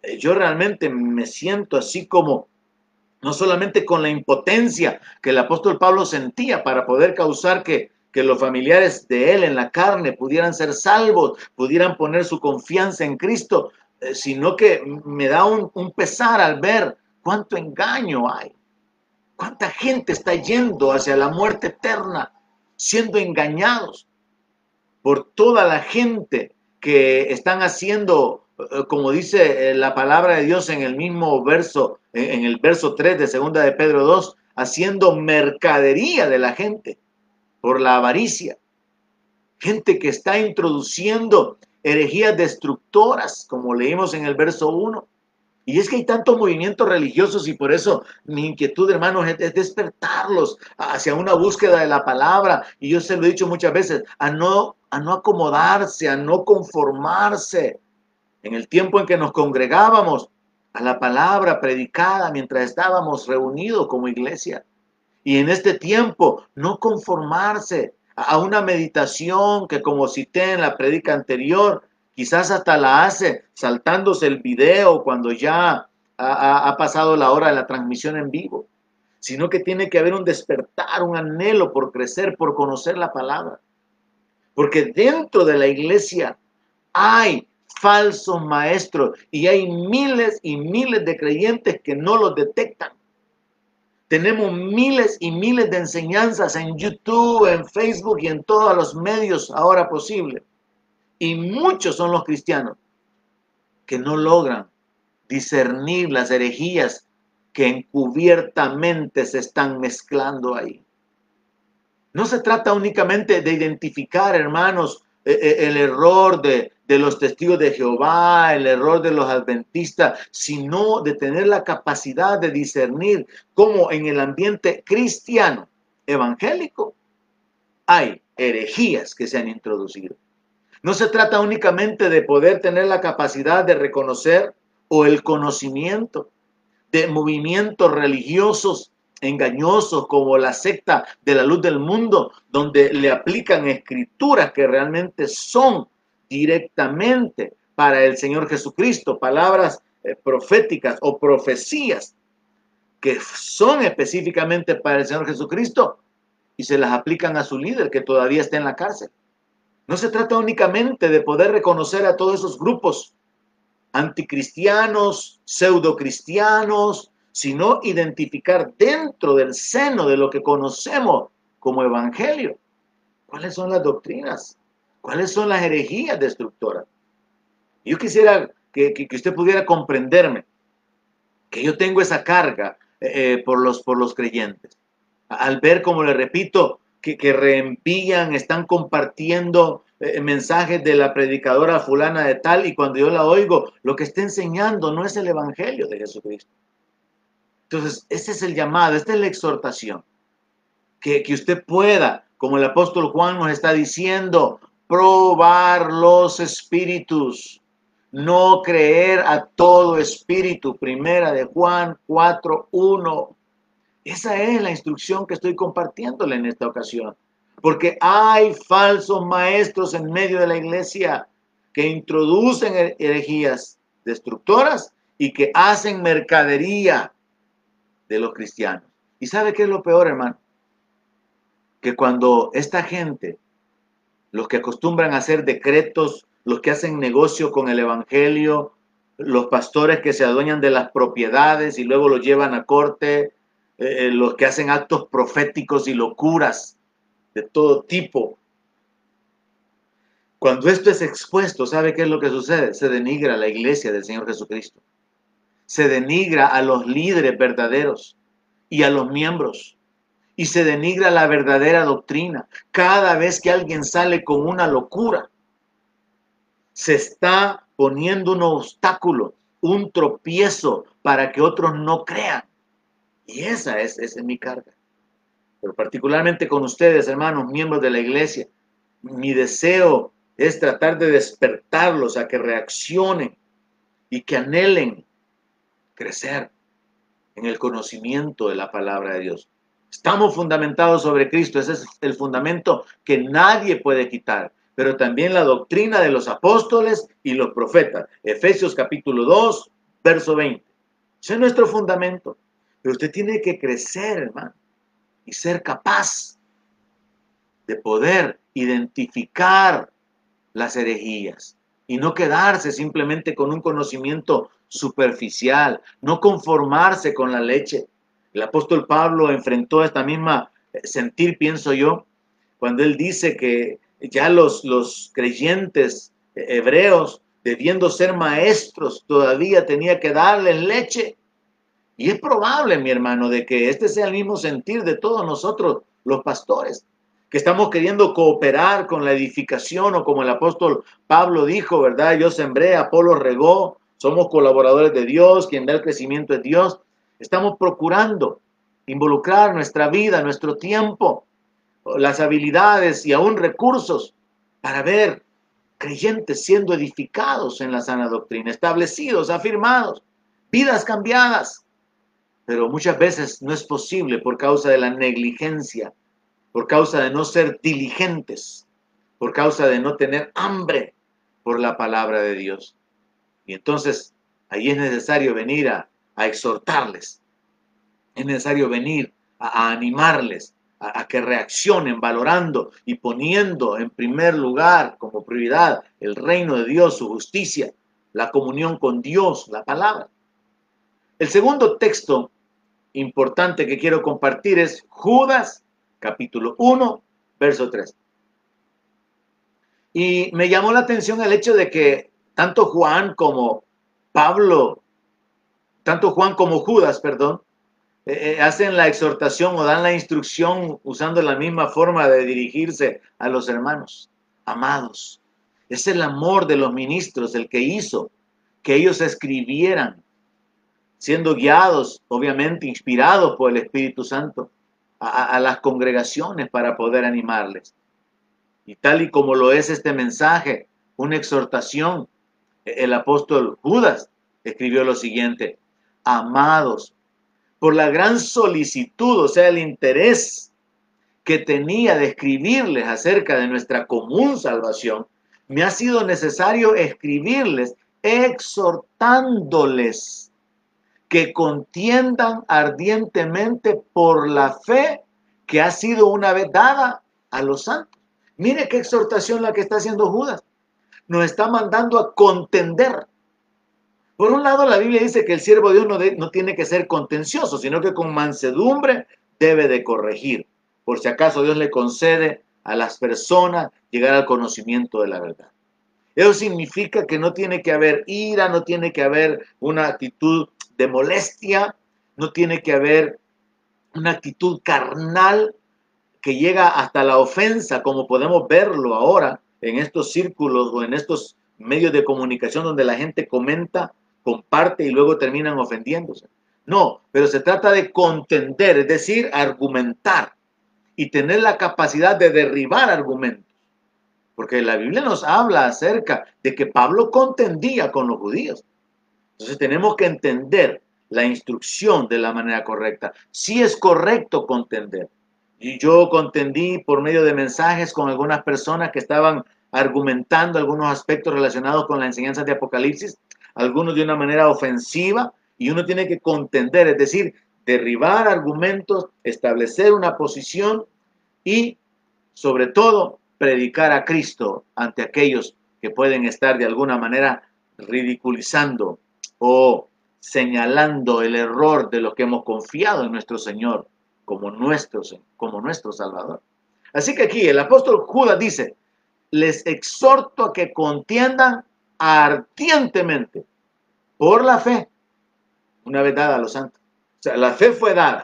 eh, yo realmente me siento así como, no solamente con la impotencia que el apóstol Pablo sentía para poder causar que, que los familiares de él en la carne pudieran ser salvos, pudieran poner su confianza en Cristo, eh, sino que me da un, un pesar al ver cuánto engaño hay, cuánta gente está yendo hacia la muerte eterna, siendo engañados por toda la gente que están haciendo, como dice la palabra de Dios en el mismo verso, en el verso tres de segunda de Pedro dos, haciendo mercadería de la gente por la avaricia. Gente que está introduciendo herejías destructoras, como leímos en el verso uno. Y es que hay tantos movimientos religiosos y por eso mi inquietud, hermanos, es despertarlos hacia una búsqueda de la palabra. Y yo se lo he dicho muchas veces, a no, a no acomodarse, a no conformarse. En el tiempo en que nos congregábamos a la palabra predicada mientras estábamos reunidos como iglesia. Y en este tiempo no conformarse a una meditación que, como cité en la predica anterior, quizás hasta la hace saltándose el video cuando ya ha, ha, ha pasado la hora de la transmisión en vivo, sino que tiene que haber un despertar, un anhelo por crecer, por conocer la palabra. Porque dentro de la iglesia hay falsos maestros y hay miles y miles de creyentes que no los detectan. Tenemos miles y miles de enseñanzas en YouTube, en Facebook y en todos los medios ahora posibles. Y muchos son los cristianos que no logran discernir las herejías que encubiertamente se están mezclando ahí. No se trata únicamente de identificar, hermanos, el error de, de los testigos de Jehová, el error de los adventistas, sino de tener la capacidad de discernir cómo en el ambiente cristiano, evangélico, hay herejías que se han introducido. No se trata únicamente de poder tener la capacidad de reconocer o el conocimiento de movimientos religiosos engañosos como la secta de la luz del mundo, donde le aplican escrituras que realmente son directamente para el Señor Jesucristo, palabras eh, proféticas o profecías que son específicamente para el Señor Jesucristo y se las aplican a su líder que todavía está en la cárcel. No se trata únicamente de poder reconocer a todos esos grupos anticristianos, pseudocristianos, sino identificar dentro del seno de lo que conocemos como evangelio cuáles son las doctrinas, cuáles son las herejías destructoras. Yo quisiera que, que, que usted pudiera comprenderme, que yo tengo esa carga eh, por, los, por los creyentes. Al ver, como le repito, que, que reenvían, están compartiendo eh, mensajes de la predicadora fulana de tal, y cuando yo la oigo, lo que está enseñando no es el evangelio de Jesucristo. Entonces, ese es el llamado, esta es la exhortación. Que, que usted pueda, como el apóstol Juan nos está diciendo, probar los espíritus, no creer a todo espíritu. Primera de Juan cuatro uno. Esa es la instrucción que estoy compartiéndole en esta ocasión. Porque hay falsos maestros en medio de la iglesia que introducen herejías destructoras y que hacen mercadería de los cristianos. ¿Y sabe qué es lo peor, hermano? Que cuando esta gente, los que acostumbran a hacer decretos, los que hacen negocio con el evangelio, los pastores que se adueñan de las propiedades y luego los llevan a corte, eh, los que hacen actos proféticos y locuras de todo tipo. Cuando esto es expuesto, ¿sabe qué es lo que sucede? Se denigra a la iglesia del Señor Jesucristo. Se denigra a los líderes verdaderos y a los miembros. Y se denigra la verdadera doctrina. Cada vez que alguien sale con una locura, se está poniendo un obstáculo, un tropiezo para que otros no crean. Y esa es, esa es mi carga. Pero particularmente con ustedes, hermanos, miembros de la iglesia, mi deseo es tratar de despertarlos a que reaccionen y que anhelen crecer en el conocimiento de la palabra de Dios. Estamos fundamentados sobre Cristo, ese es el fundamento que nadie puede quitar, pero también la doctrina de los apóstoles y los profetas. Efesios capítulo dos, verso veinte. Ese es nuestro fundamento. Pero usted tiene que crecer, hermano, y ser capaz de poder identificar las herejías y no quedarse simplemente con un conocimiento superficial, no conformarse con la leche. El apóstol Pablo enfrentó esta misma sentir, pienso yo, cuando él dice que ya los, los creyentes hebreos, debiendo ser maestros, todavía tenía que darles leche. Y es probable, mi hermano, de que este sea el mismo sentir de todos nosotros, los pastores, que estamos queriendo cooperar con la edificación, o como el apóstol Pablo dijo, ¿verdad? Yo sembré, Apolo regó, somos colaboradores de Dios, quien da el crecimiento es Dios. Estamos procurando involucrar nuestra vida, nuestro tiempo, las habilidades y aún recursos para ver creyentes siendo edificados en la sana doctrina, establecidos, afirmados, vidas cambiadas. Pero muchas veces no es posible por causa de la negligencia, por causa de no ser diligentes, por causa de no tener hambre por la palabra de Dios. Y entonces ahí es necesario venir a, a exhortarles, es necesario venir a, a animarles, a, a que reaccionen valorando y poniendo en primer lugar como prioridad el reino de Dios, su justicia, la comunión con Dios, la palabra. El segundo texto importante que quiero compartir es Judas, capítulo uno, verso tres. Y me llamó la atención el hecho de que tanto Juan como Pablo, tanto Juan como Judas, perdón, eh, eh, hacen la exhortación o dan la instrucción usando la misma forma de dirigirse a los hermanos. Amados, es el amor de los ministros el que hizo que ellos escribieran, siendo guiados, obviamente inspirados por el Espíritu Santo, a, a las congregaciones para poder animarles. Y tal y como lo es este mensaje, una exhortación, el apóstol Judas escribió lo siguiente: amados, por la gran solicitud, o sea, el interés que tenía de escribirles acerca de nuestra común salvación, me ha sido necesario escribirles exhortándoles que contiendan ardientemente por la fe que ha sido una vez dada a los santos. Mire qué exhortación la que está haciendo Judas. Nos está mandando a contender. Por un lado, la Biblia dice que el siervo de Dios no, de, no tiene que ser contencioso, sino que con mansedumbre debe de corregir, por si acaso Dios le concede a las personas llegar al conocimiento de la verdad. Eso significa que no tiene que haber ira, no tiene que haber una actitud de molestia, no tiene que haber una actitud carnal que llega hasta la ofensa, como podemos verlo ahora en estos círculos o en estos medios de comunicación donde la gente comenta, comparte y luego terminan ofendiéndose. No, pero se trata de contender, es decir, argumentar y tener la capacidad de derribar argumentos. Porque la Biblia nos habla acerca de que Pablo contendía con los judíos. Entonces tenemos que entender la instrucción de la manera correcta. Sí es correcto contender. Y yo contendí por medio de mensajes con algunas personas que estaban argumentando algunos aspectos relacionados con la enseñanza de Apocalipsis, algunos de una manera ofensiva, y uno tiene que contender, es decir, derribar argumentos, establecer una posición y, sobre todo, predicar a Cristo ante aquellos que pueden estar de alguna manera ridiculizando o señalando el error de lo que hemos confiado en nuestro Señor como nuestro, como nuestro Salvador. Así que aquí el apóstol Judas dice: les exhorto a que contiendan ardientemente por la fe, una vez dada a los santos. O sea, la fe fue dada.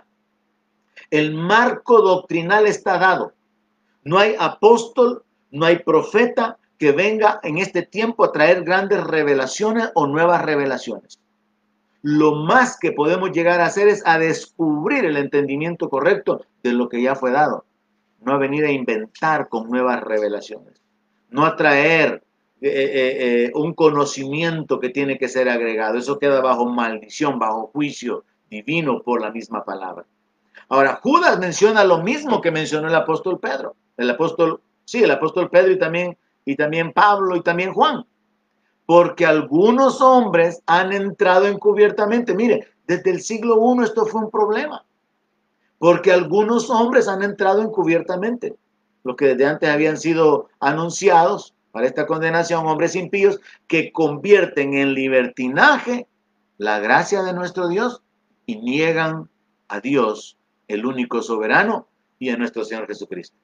El marco doctrinal está dado. No hay apóstol, no hay profeta que venga en este tiempo a traer grandes revelaciones o nuevas revelaciones. Lo más que podemos llegar a hacer es a descubrir el entendimiento correcto de lo que ya fue dado. No a venir a inventar con nuevas revelaciones. No a traer eh, eh, eh, un conocimiento que tiene que ser agregado. Eso queda bajo maldición, bajo juicio divino por la misma palabra. Ahora, Judas menciona lo mismo que mencionó el apóstol Pedro. El apóstol, sí, el apóstol Pedro y también, y también Pablo y también Juan. porque algunos hombres han entrado encubiertamente. Mire, desde el siglo primero esto fue un problema, porque algunos hombres han entrado encubiertamente, los que desde antes habían sido anunciados para esta condenación, hombres impíos que convierten en libertinaje la gracia de nuestro Dios y niegan a Dios, el único soberano, y a nuestro Señor Jesucristo.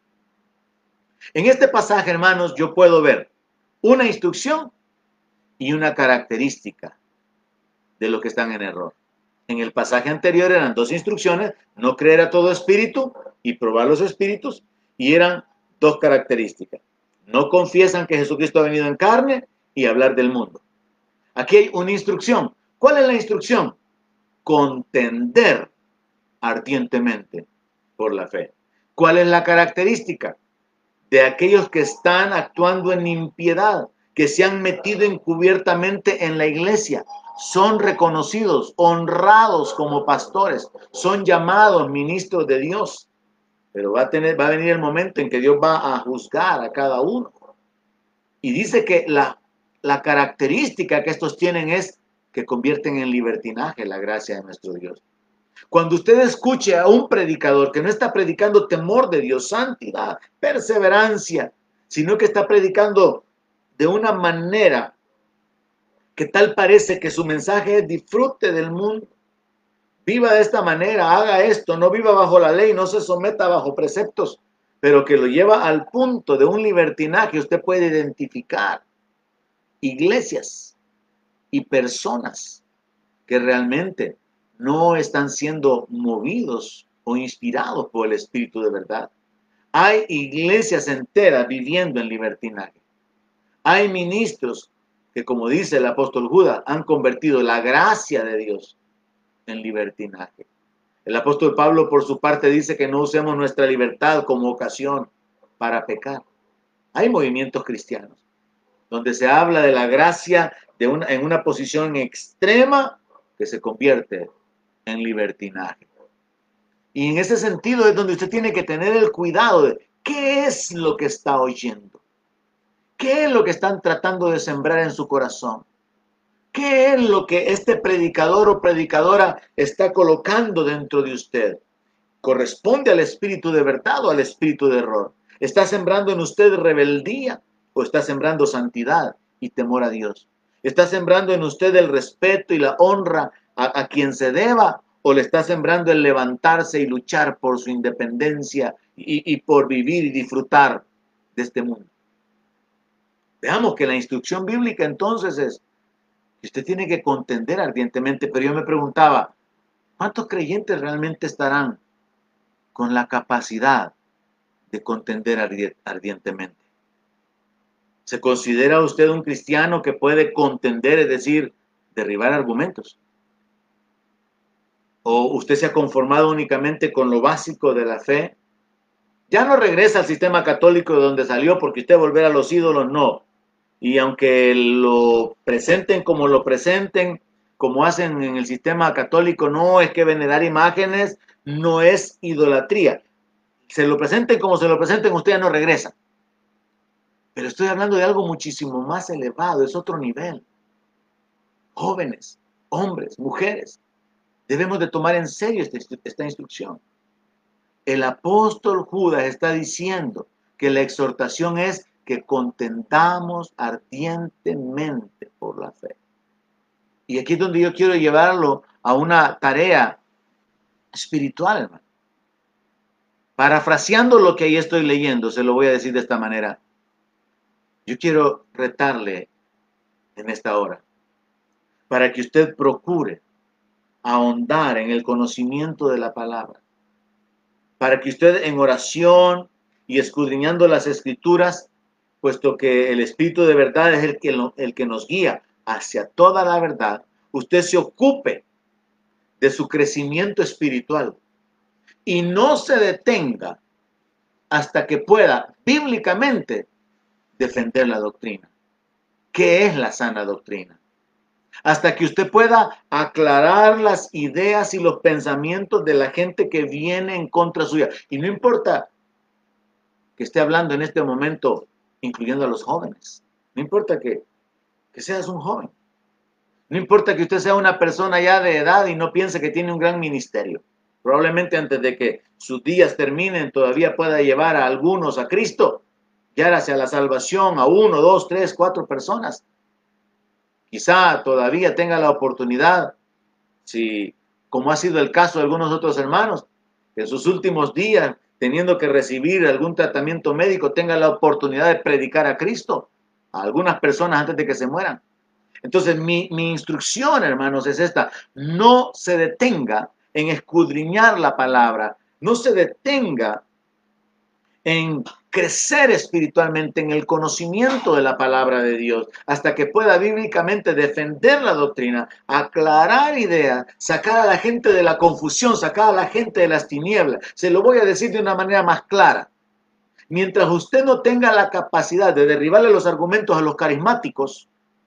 En este pasaje, hermanos, yo puedo ver una instrucción y una característica de los que están en error. En el pasaje anterior eran dos instrucciones: no creer a todo espíritu y probar los espíritus, y eran dos características: no confiesan que Jesucristo ha venido en carne y hablar del mundo. Aquí hay una instrucción. ¿Cuál es la instrucción? Contender ardientemente por la fe. ¿Cuál es la característica? De aquellos que están actuando en impiedad, que se han metido encubiertamente en la iglesia, son reconocidos, honrados como pastores, son llamados ministros de Dios, pero va a, tener, va a venir el momento en que Dios va a juzgar a cada uno. Y dice que la, la característica que estos tienen es que convierten en libertinaje la gracia de nuestro Dios. Cuando usted escuche a un predicador que no está predicando temor de Dios, santidad, perseverancia, sino que está predicando de una manera que tal parece que su mensaje es: disfrute del mundo, viva de esta manera, haga esto, no viva bajo la ley, no se someta bajo preceptos, pero que lo lleva al punto de un libertinaje. Usted puede identificar iglesias y personas que realmente no están siendo movidos o inspirados por el Espíritu de verdad. Hay iglesias enteras viviendo en libertinaje. Hay ministros que, como dice el apóstol Judas, han convertido la gracia de Dios en libertinaje. El apóstol Pablo, por su parte, dice que no usemos nuestra libertad como ocasión para pecar. Hay movimientos cristianos donde se habla de la gracia de una, en una posición extrema que se convierte en libertinaje. Y en ese sentido es donde usted tiene que tener el cuidado de qué es lo que está oyendo, qué es lo que están tratando de sembrar en su corazón, qué es lo que este predicador o predicadora está colocando dentro de usted. ¿Corresponde al espíritu de verdad o al espíritu de error? ¿Está sembrando en usted rebeldía o está sembrando santidad y temor a Dios? ¿Está sembrando en usted el respeto y la honra a, a quien se deba, o le está sembrando el levantarse y luchar por su independencia y, y por vivir y disfrutar de este mundo? Veamos que la instrucción bíblica entonces es que usted tiene que contender ardientemente. Pero yo me preguntaba, ¿cuántos creyentes realmente estarán con la capacidad de contender ardientemente? ¿Se considera usted un cristiano que puede contender, es decir, derribar argumentos? ¿O usted se ha conformado únicamente con lo básico de la fe? Ya no regresa al sistema católico de donde salió porque usted volver a los ídolos, no. Y aunque lo presenten como lo presenten, como hacen en el sistema católico, no es que venerar imágenes no es idolatría. Se lo presenten como se lo presenten, usted ya no regresa. Pero estoy hablando de algo muchísimo más elevado, es otro nivel. Jóvenes, hombres, mujeres, debemos de tomar en serio esta, esta instrucción. El apóstol Judas está diciendo que la exhortación es que contendamos ardientemente por la fe. Y aquí es donde yo quiero llevarlo a una tarea espiritual, hermano. Parafraseando lo que ahí estoy leyendo, se lo voy a decir de esta manera. Yo quiero retarle en esta hora para que usted procure ahondar en el conocimiento de la palabra, para que usted en oración y escudriñando las escrituras, puesto que el Espíritu de verdad es el que, lo, el que nos guía hacia toda la verdad, usted se ocupe de su crecimiento espiritual y no se detenga hasta que pueda bíblicamente defender la doctrina. ¿Qué es la sana doctrina? Hasta que usted pueda aclarar las ideas y los pensamientos de la gente que viene en contra suya. Y no importa que esté hablando en este momento, incluyendo a los jóvenes. No importa que que seas un joven. No importa que usted sea una persona ya de edad y no piense que tiene un gran ministerio. Probablemente antes de que sus días terminen todavía pueda llevar a algunos a Cristo, guiar hacia la salvación a uno, dos, tres, cuatro personas. Quizá todavía tenga la oportunidad, si, como ha sido el caso de algunos otros hermanos, que en sus últimos días, teniendo que recibir algún tratamiento médico, tenga la oportunidad de predicar a Cristo a algunas personas antes de que se mueran. Entonces, mi, mi instrucción, hermanos, es esta: no se detenga en escudriñar la palabra, no se detenga en crecer espiritualmente en el conocimiento de la palabra de Dios, hasta que pueda bíblicamente defender la doctrina, aclarar ideas, sacar a la gente de la confusión, sacar a la gente de las tinieblas. Se lo voy a decir de una manera más clara. Mientras usted no tenga la capacidad de derribarle los argumentos a los carismáticos,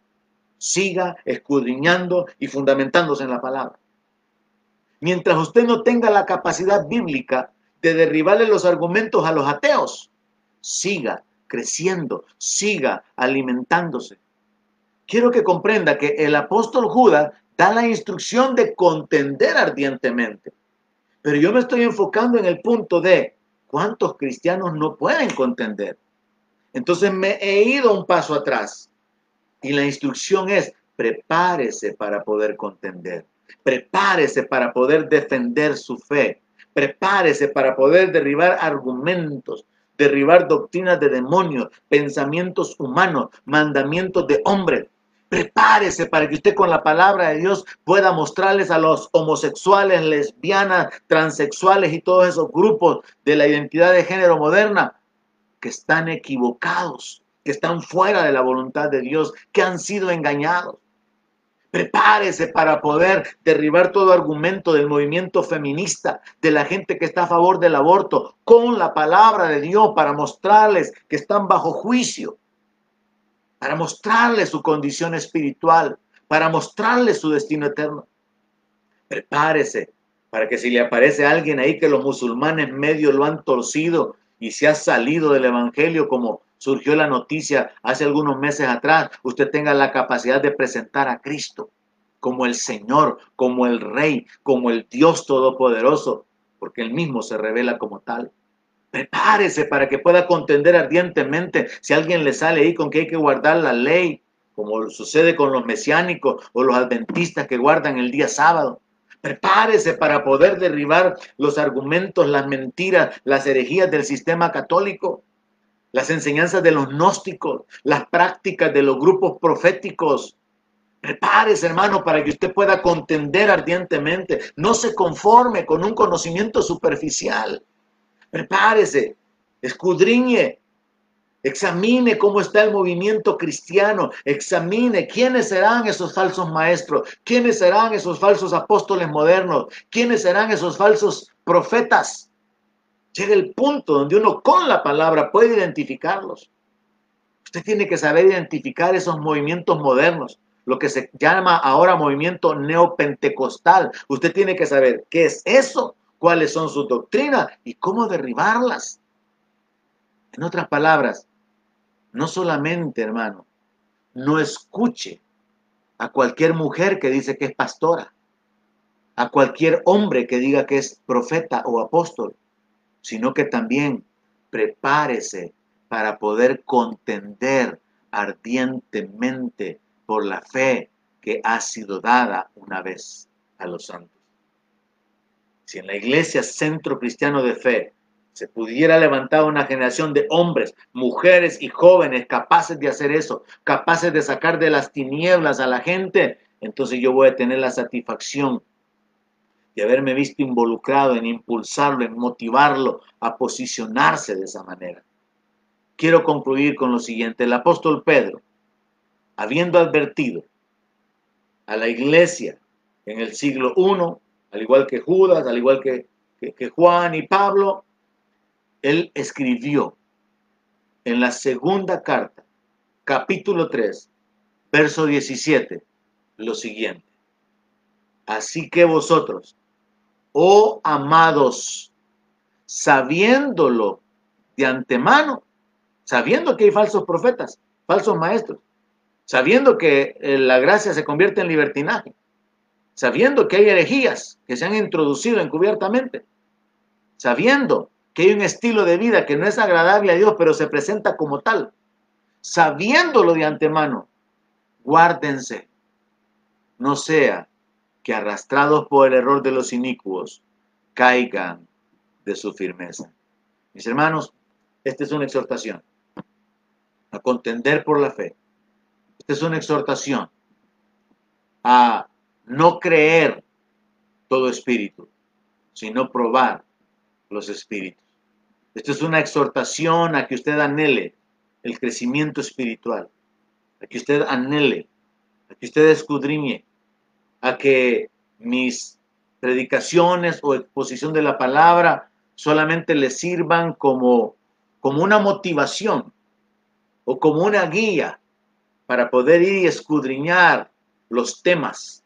siga escudriñando y fundamentándose en la palabra. Mientras usted no tenga la capacidad bíblica de derribarle los argumentos a los ateos, siga creciendo, siga alimentándose. Quiero que comprenda que el apóstol Judas da la instrucción de contender ardientemente. Pero yo me estoy enfocando en el punto de cuántos cristianos no pueden contender. Entonces me he ido un paso atrás. Y la instrucción es: prepárese para poder contender. Prepárese para poder defender su fe. Prepárese para poder derribar argumentos, derribar doctrinas de demonios, pensamientos humanos, mandamientos de hombres. Prepárese para que usted con la palabra de Dios pueda mostrarles a los homosexuales, lesbianas, transexuales y todos esos grupos de la identidad de género moderna que están equivocados, que están fuera de la voluntad de Dios, que han sido engañados. Prepárese para poder derribar todo argumento del movimiento feminista, de la gente que está a favor del aborto, con la palabra de Dios, para mostrarles que están bajo juicio, para mostrarles su condición espiritual, para mostrarles su destino eterno. Prepárese para que si le aparece alguien ahí que los musulmanes medio lo han torcido y se ha salido del evangelio, como surgió la noticia hace algunos meses atrás, usted tenga la capacidad de presentar a Cristo como el Señor, como el Rey, como el Dios Todopoderoso, porque Él mismo se revela como tal. Prepárese para que pueda contender ardientemente si alguien le sale ahí con que hay que guardar la ley, como sucede con los mesiánicos o los adventistas que guardan el día sábado. Prepárese para poder derribar los argumentos, las mentiras, las herejías del sistema católico, las enseñanzas de los gnósticos, las prácticas de los grupos proféticos. Prepárese, hermano, para que usted pueda contender ardientemente. No se conforme con un conocimiento superficial. Prepárese, escudriñe, examine cómo está el movimiento cristiano, examine quiénes serán esos falsos maestros, quiénes serán esos falsos apóstoles modernos, quiénes serán esos falsos profetas. Llega el punto donde uno con la palabra puede identificarlos. Usted tiene que saber identificar esos movimientos modernos, lo que se llama ahora movimiento neopentecostal. Usted tiene que saber qué es eso, cuáles son sus doctrinas y cómo derribarlas. En otras palabras, no solamente, hermano, no escuche a cualquier mujer que dice que es pastora, a cualquier hombre que diga que es profeta o apóstol, sino que también prepárese para poder contender ardientemente por la fe que ha sido dada una vez a los santos. Si en la iglesia Centro Cristiano de Fe se pudiera levantar una generación de hombres, mujeres y jóvenes capaces de hacer eso, capaces de sacar de las tinieblas a la gente, entonces yo voy a tener la satisfacción de haberme visto involucrado en impulsarlo, en motivarlo a posicionarse de esa manera. Quiero concluir con lo siguiente. El apóstol Pedro, habiendo advertido a la iglesia en el siglo primero, al igual que Judas, al igual que, que, que Juan y Pablo, él escribió en la segunda carta, capítulo tres, verso diecisiete, lo siguiente: así que vosotros, oh amados, sabiéndolo de antemano, sabiendo que hay falsos profetas, falsos maestros, sabiendo que eh, la gracia se convierte en libertinaje, sabiendo que hay herejías que se han introducido encubiertamente, sabiendo que hay un estilo de vida que no es agradable a Dios, pero se presenta como tal, sabiéndolo de antemano, guárdense, no sea que arrastrados por el error de los inicuos, caigan de su firmeza. Mis hermanos, esta es una exhortación a contender por la fe. Esta es una exhortación a no creer todo espíritu, sino probar los espíritus. Esta es una exhortación a que usted anhele el crecimiento espiritual, a que usted anhele, a que usted escudriñe, a que mis predicaciones o exposición de la palabra solamente le sirvan como, como una motivación o como una guía para poder ir y escudriñar los temas,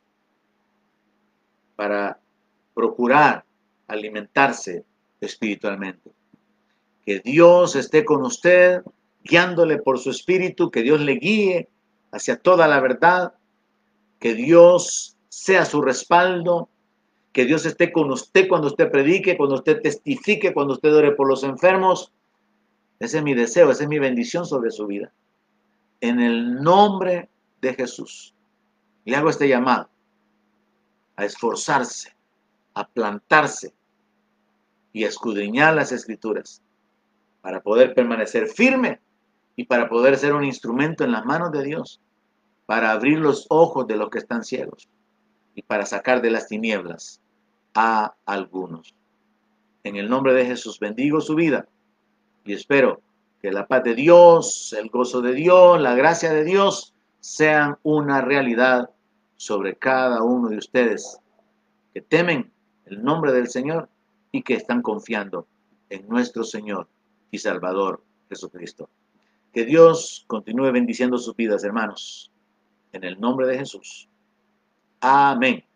para procurar alimentarse espiritualmente. Que Dios esté con usted, guiándole por su espíritu, que Dios le guíe hacia toda la verdad, que Dios sea su respaldo, que Dios esté con usted cuando usted predique, cuando usted testifique, cuando usted ore por los enfermos. Ese es mi deseo, esa es mi bendición sobre su vida. En el nombre de Jesús, le hago este llamado a esforzarse, a plantarse y a escudriñar las Escrituras para poder permanecer firme y para poder ser un instrumento en las manos de Dios, para abrir los ojos de los que están ciegos y para sacar de las tinieblas a algunos. En el nombre de Jesús bendigo su vida y espero que la paz de Dios, el gozo de Dios, la gracia de Dios sean una realidad sobre cada uno de ustedes que temen el nombre del Señor y que están confiando en nuestro Señor y Salvador Jesucristo. Que Dios continúe bendiciendo sus vidas, hermanos, en el nombre de Jesús. Amén.